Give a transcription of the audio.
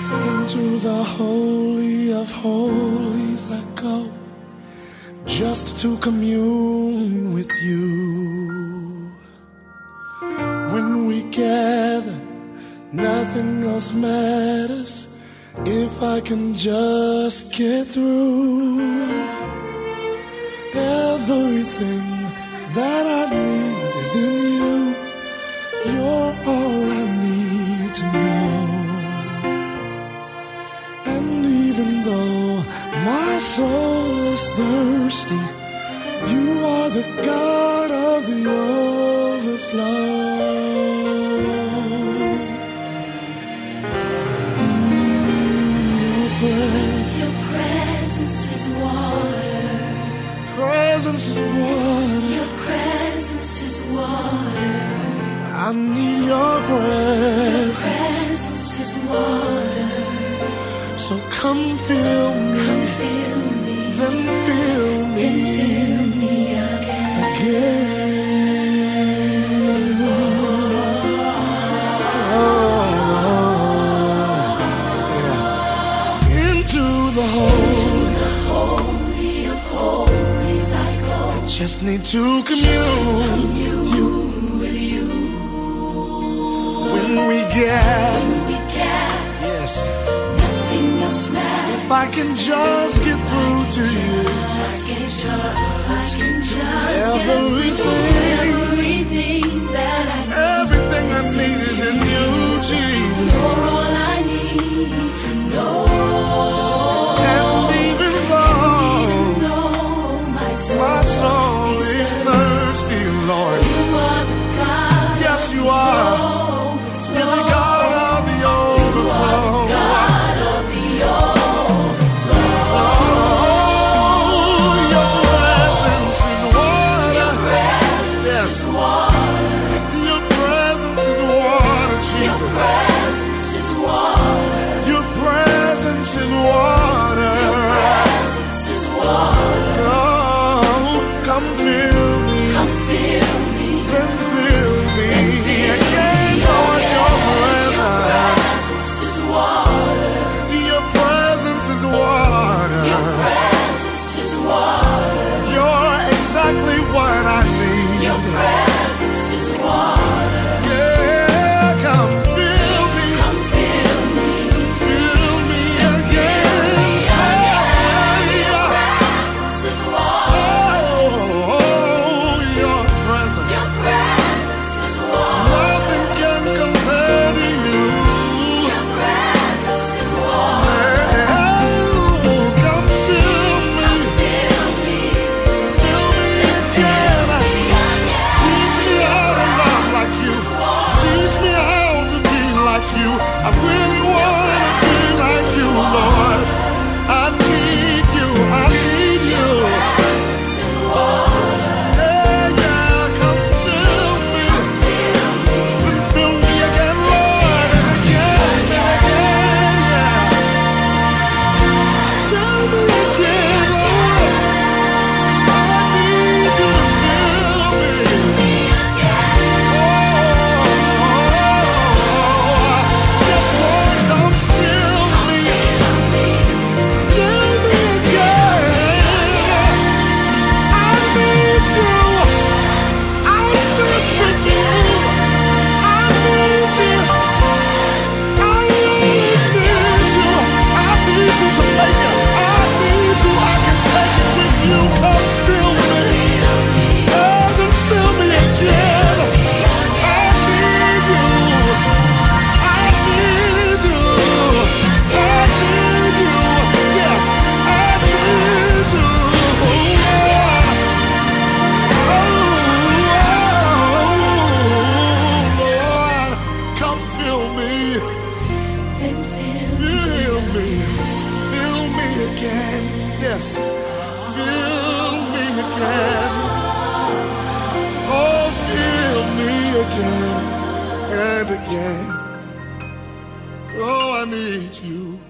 Into the Holy of Holies I go, just to commune with you. When we gather, nothing else matters, if I can just get through. Everything that I need is in you. You're all I need to know. And even though my soul is thirsty, you are the God of the overflow. Your presence is water. Presence is water. Your presence is water. I need your presence. Your presence is water. So come fill me, then fill me again. Yeah. Into the Holy of Holies I go. I just need to commune with you. When we gather, yes. If I can just get through to you, everything I need is in you, Jesus. You're all I need to know. And even though my soul is thirsty, Lord, you are the God. Yes, you are. You're the God of the overflow. What I need. Your presence is water. Yeah, come fill me. Come fill me. And fill me again. Your presence is water. Oh, your presence. Your presence is water. Nothing can compare to you. Your presence is water. Oh, come fill me. Come fill me. Fill me again. Teach me how to love like you. Teach me how to be like you. I really want to be like you, Lord. I need you. I need you. Yeah, yeah. Come fill me. And fill me again, Lord. And again, yeah. Fill me again, Lord. I need you to fill me. Yes, Lord, come fill me. Fill me again. I need you. I'm desperate for you. I need you. I really need you. I need you to make it. I need you. I can take it with you. Come fill me. Oh, then fill me again. I need you. I need you. I need you. Yes, I need you. Oh, Lord, come fill me. Then Fill me. Fill me again. Yes, fill me again. Oh, fill me again and again. Oh, I need you.